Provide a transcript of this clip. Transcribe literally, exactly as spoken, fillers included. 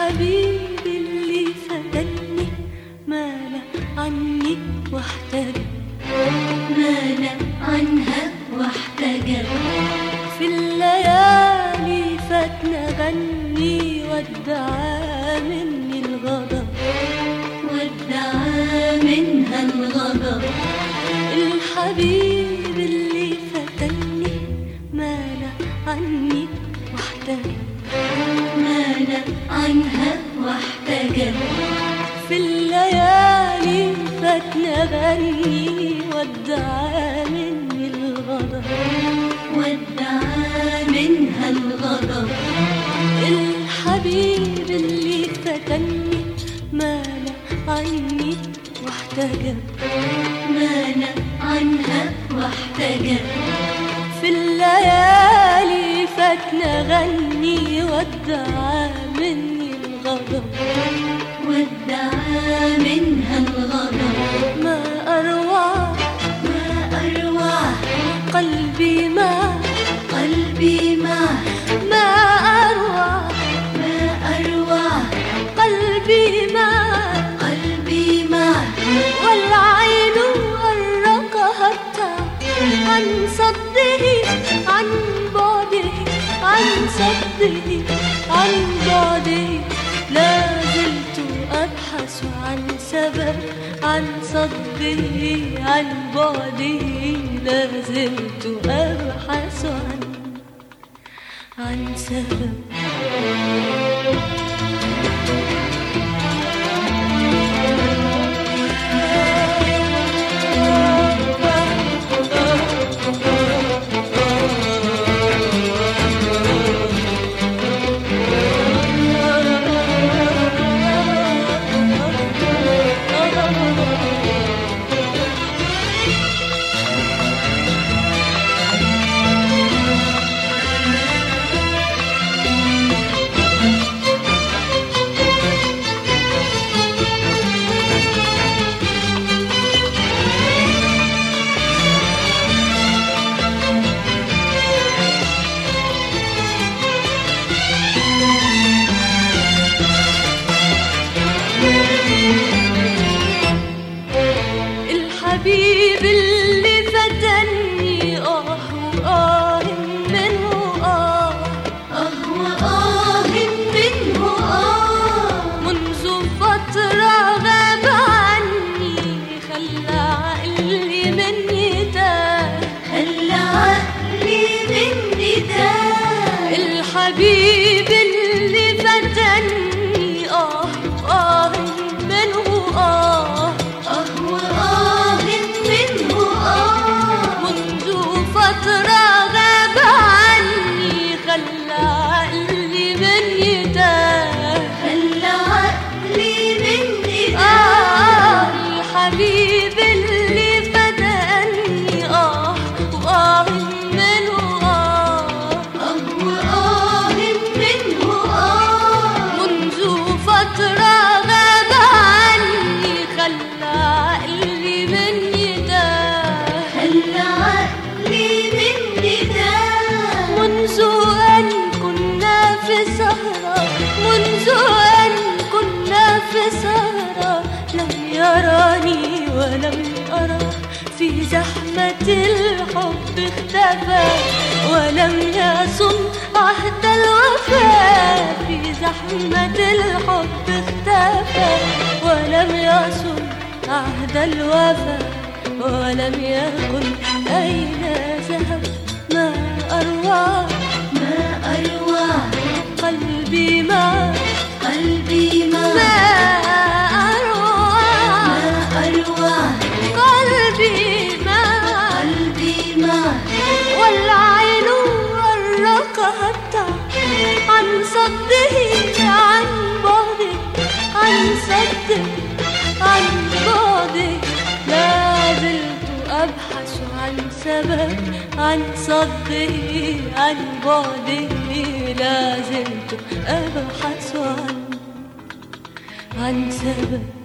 الحبيب اللي فتني مال عني واحتجب، مال عنها واحتجب. في الليالي فاتنا غني وادعى مني الغضب، وادعى منها الغضب. الحبيب اللي فتني مال عني واحتجب، مال عنها واحتجب. في الليالي فاتنا غني وادعى مني الغضب، وادعى منها الغضب. الحبيب اللي فتني مال عني واحتجب، مال عنها واحتجب. في الليالي فاتنا غني وادعى مني الغضب، وادعى منها الغضب. ما أروع ما أروع قلبي ما قلبي ما ما أروع ما أروع قلبي ما قلبي ما. والعين أرقها التعب عن صده عن بعده عن صده عن بعده. لا زلت أبحث عن سبب عن صده عن بعده. لا زلت أبحث عن عن سبب. الحبيب اللي فتني آه وآه منه آه، آه وآه منه آه. منذ فترة غاب عني خلى عقلي مني تاه، خلى عقلي مني تاه. الحبيب اللي فتني آه وآه منه آه، آه وآه منه آه. منذ فترة غاب عني خلى عقلي مني تاه، خلى عقلي مني تاه. آه الحبيب اللي فتني آه وآه منه آه، آه وآه منه آه. منذ فترة غاب عني خلى عقلي مني تاه، خلى عقلي مني تاه. منذ أن كنا في سهرة، منذ أن كنا في سهرة لم يراني ولم أرى، في زحمة الحب اختفى ولم يصن عهد الوفاء. في زحمة الحب اختفى ولم يصن عهد الوفاء. ولم يكن أين ذهب ما أروع ما أروع قلبي ما قلبي ما ما أروع ما أروع قلبي ما قلبي ما. والعين أرقها التعب عن صده عن بعده عن صده عن بعده. لا زلت أبحث عن سبب عن صده عن بعده. لا زلت أبحث عن عن سبب.